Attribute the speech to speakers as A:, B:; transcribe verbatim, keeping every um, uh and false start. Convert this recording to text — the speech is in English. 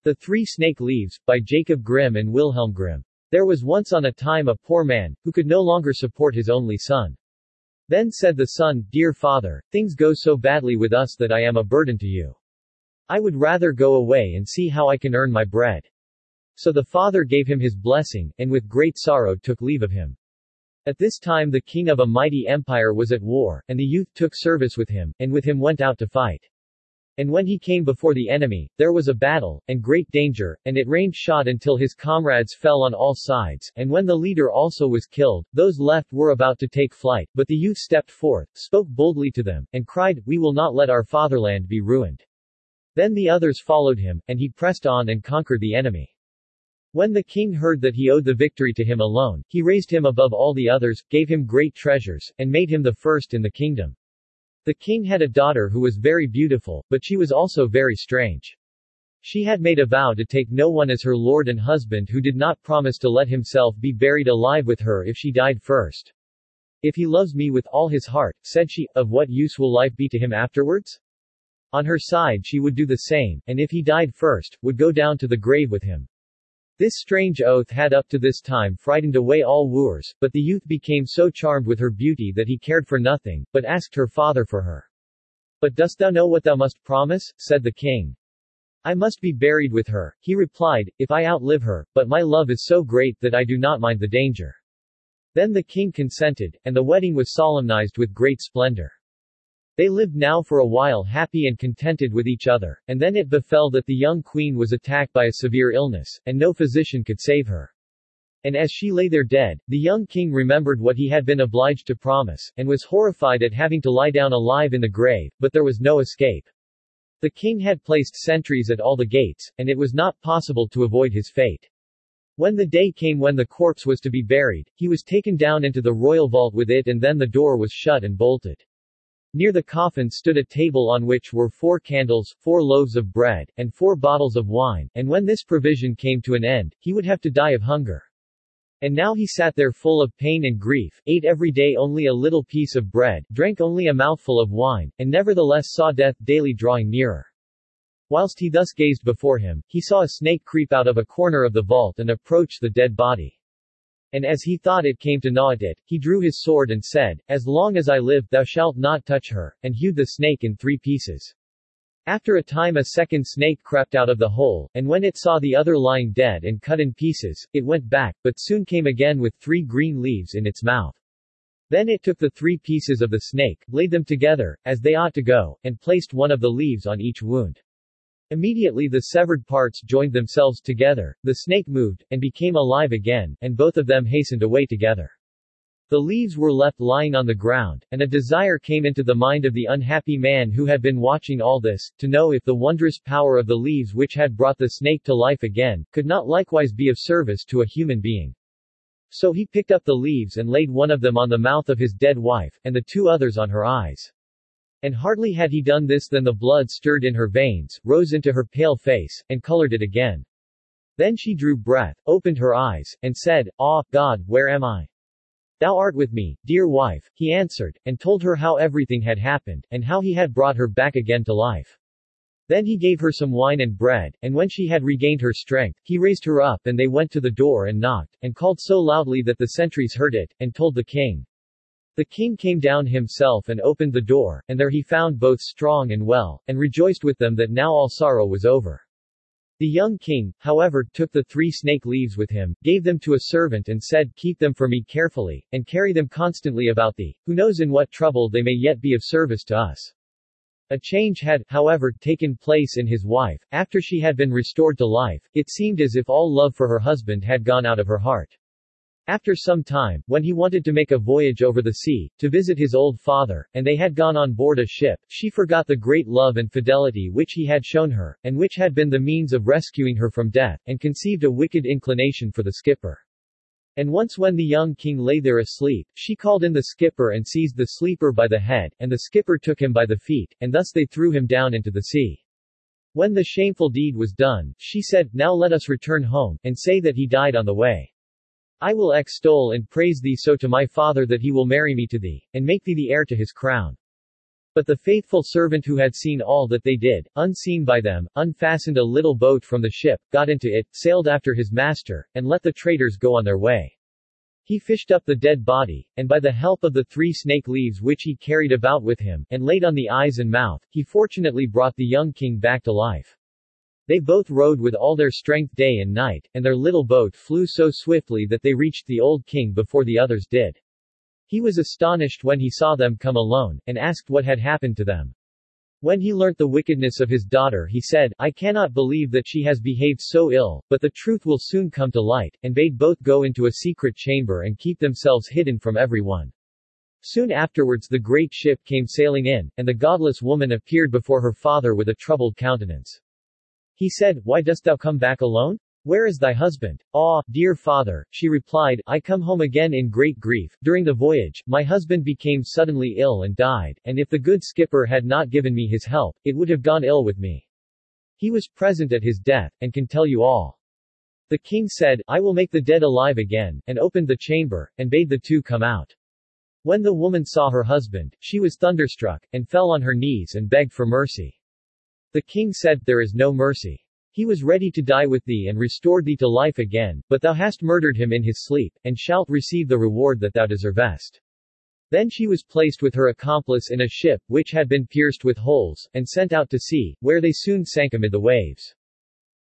A: The Three Snake Leaves, by Jacob Grimm and Wilhelm Grimm. There was once on a time a poor man, who could no longer support his only son. Then said the son, "Dear father, things go so badly with us that I am a burden to you. I would rather go away and see how I can earn my bread." So the father gave him his blessing, and with great sorrow took leave of him. At this time the king of a mighty empire was at war, and the youth took service with him, and with him went out to fight. And when he came before the enemy, there was a battle, and great danger, and it rained shot until his comrades fell on all sides, and when the leader also was killed, those left were about to take flight, but the youth stepped forth, spoke boldly to them, and cried, "We will not let our fatherland be ruined." Then the others followed him, and he pressed on and conquered the enemy. When the king heard that he owed the victory to him alone, he raised him above all the others, gave him great treasures, and made him the first in the kingdom. The king had a daughter who was very beautiful, but she was also very strange. She had made a vow to take no one as her lord and husband who did not promise to let himself be buried alive with her if she died first. "If he loves me with all his heart," said she, "of what use will life be to him afterwards?" On her side she would do the same, and if he died first, would go down to the grave with him. This strange oath had up to this time frightened away all wooers, but the youth became so charmed with her beauty that he cared for nothing, but asked her father for her. "But dost thou know what thou must promise?" said the king. "I must be buried with her," he replied, "if I outlive her, but my love is so great that I do not mind the danger." Then the king consented, and the wedding was solemnized with great splendor. They lived now for a while happy and contented with each other, and then it befell that the young queen was attacked by a severe illness, and no physician could save her. And as she lay there dead, the young king remembered what he had been obliged to promise, and was horrified at having to lie down alive in the grave, but there was no escape. The king had placed sentries at all the gates, and it was not possible to avoid his fate. When the day came when the corpse was to be buried, he was taken down into the royal vault with it, and then the door was shut and bolted. Near the coffin stood a table on which were four candles, four loaves of bread, and four bottles of wine, and when this provision came to an end, he would have to die of hunger. And now he sat there full of pain and grief, ate every day only a little piece of bread, drank only a mouthful of wine, and nevertheless saw death daily drawing nearer. Whilst he thus gazed before him, he saw a snake creep out of a corner of the vault and approach the dead body. And as he thought it came to gnaw at it, he drew his sword and said, "As long as I live, thou shalt not touch her," and hewed the snake in three pieces. After a time a second snake crept out of the hole, and when it saw the other lying dead and cut in pieces, it went back, but soon came again with three green leaves in its mouth. Then it took the three pieces of the snake, laid them together, as they ought to go, and placed one of the leaves on each wound. Immediately the severed parts joined themselves together, the snake moved, and became alive again, and both of them hastened away together. The leaves were left lying on the ground, and a desire came into the mind of the unhappy man who had been watching all this, to know if the wondrous power of the leaves which had brought the snake to life again, could not likewise be of service to a human being. So he picked up the leaves and laid one of them on the mouth of his dead wife, and the two others on her eyes. And hardly had he done this than the blood stirred in her veins, rose into her pale face, and colored it again. Then she drew breath, opened her eyes, and said, "Ah, God, where am I?" "Thou art with me, dear wife," he answered, and told her how everything had happened, and how he had brought her back again to life. Then he gave her some wine and bread, and when she had regained her strength, he raised her up and they went to the door and knocked, and called so loudly that the sentries heard it, and told the king. The king came down himself and opened the door, and there he found both strong and well, and rejoiced with them that now all sorrow was over. The young king, however, took the three snake leaves with him, gave them to a servant and said, "Keep them for me carefully, and carry them constantly about thee, who knows in what trouble they may yet be of service to us." A change had, however, taken place in his wife. After she had been restored to life, it seemed as if all love for her husband had gone out of her heart. After some time, when he wanted to make a voyage over the sea, to visit his old father, and they had gone on board a ship, she forgot the great love and fidelity which he had shown her, and which had been the means of rescuing her from death, and conceived a wicked inclination for the skipper. And once when the young king lay there asleep, she called in the skipper and seized the sleeper by the head, and the skipper took him by the feet, and thus they threw him down into the sea. When the shameful deed was done, she said, "Now let us return home, and say that he died on the way. I will extol and praise thee so to my father that he will marry me to thee, and make thee the heir to his crown." But the faithful servant who had seen all that they did, unseen by them, unfastened a little boat from the ship, got into it, sailed after his master, and let the traders go on their way. He fished up the dead body, and by the help of the three snake leaves which he carried about with him, and laid on the eyes and mouth, he fortunately brought the young king back to life. They both rowed with all their strength day and night, and their little boat flew so swiftly that they reached the old king before the others did. He was astonished when he saw them come alone, and asked what had happened to them. When he learnt the wickedness of his daughter, he said, I cannot believe that she has behaved so ill, but the truth will soon come to light, and bade both go into a secret chamber and keep themselves hidden from everyone. Soon afterwards the great ship came sailing in, and the godless woman appeared before her father with a troubled countenance. He said, Why dost thou come back alone? Where is thy husband? Ah, dear father, she replied, I come home again in great grief. During the voyage, my husband became suddenly ill and died, and if the good skipper had not given me his help, it would have gone ill with me. He was present at his death, and can tell you all. The king said, I will make the dead alive again, and opened the chamber, and bade the two come out. When the woman saw her husband, she was thunderstruck, and fell on her knees and begged for mercy. The king said, There is no mercy. He was ready to die with thee and restored thee to life again, but thou hast murdered him in his sleep, and shalt receive the reward that thou deservest. Then she was placed with her accomplice in a ship which had been pierced with holes, and sent out to sea, where they soon sank amid the waves.